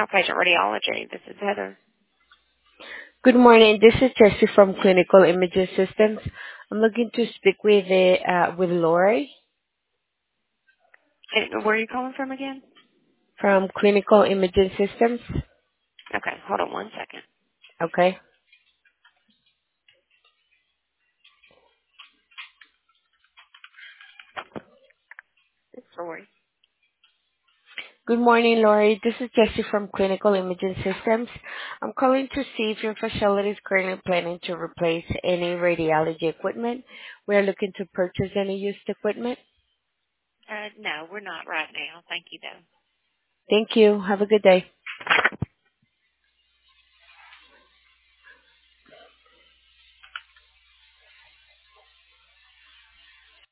Outpatient radiology. This is Heather. Good morning. This is Jessie from Clinical Imaging Systems. I'm looking to speak with Lori And where are you calling from again? from Clinical Imaging Systems. Okay, hold on one second. Okay. Sorry. Good morning, Lori. This is Jessie from Clinical Imaging Systems. I'm calling to see if your facility is currently planning to replace any radiology equipment. We're looking to purchase any used equipment. No, we're not right now. Thank you, though. Thank you. Have a good day.